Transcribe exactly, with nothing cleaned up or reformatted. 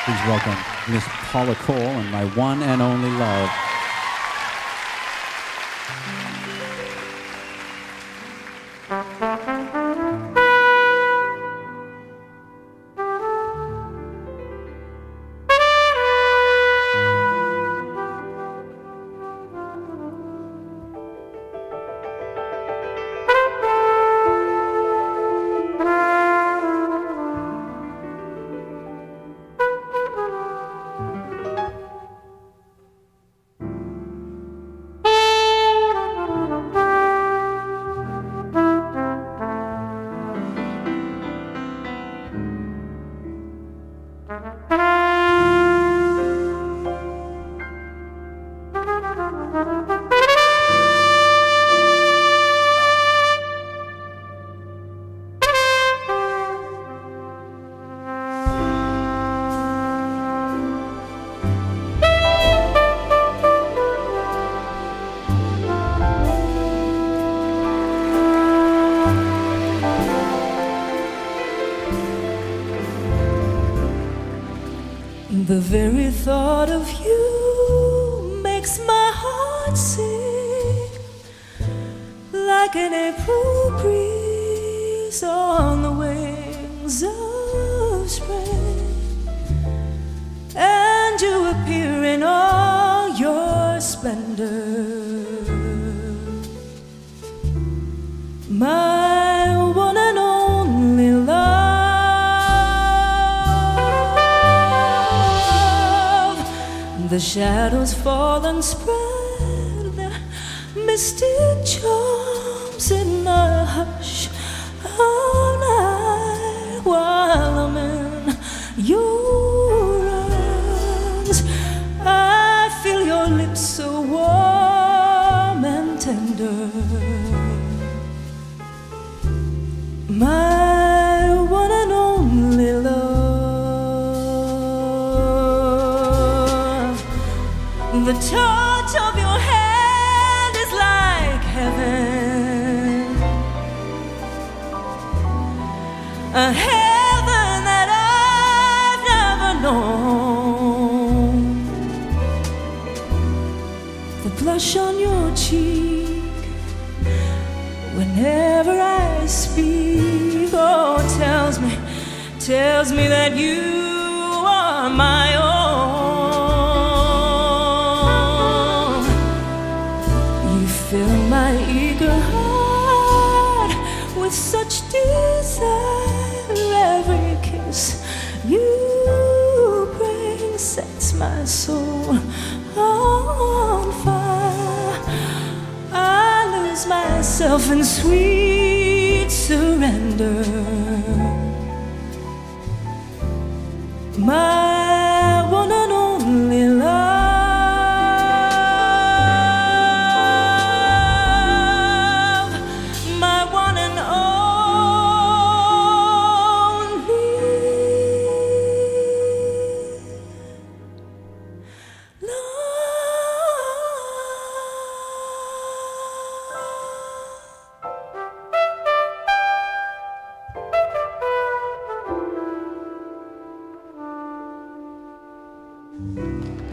Please welcome Miss Paula Cole and My One and Only Love. The very thought of you makes my heart sing like an April breeze on the wings of spring, and you appear in all your splendor, my one and only love. The shadows fall and spread their mystic charms in the hush of night, while I'm in your arms. I feel your lips so warm and tender, my one and only love. The touch of your hand is like heaven, a heaven that I've never known. The blush on your cheek whenever I speak, oh, tells me, tells me that you are my own. Fill my eager heart with such desire. Every kiss you bring sets my soul on fire. I lose myself in sweet surrender, my one and only love. Thank you.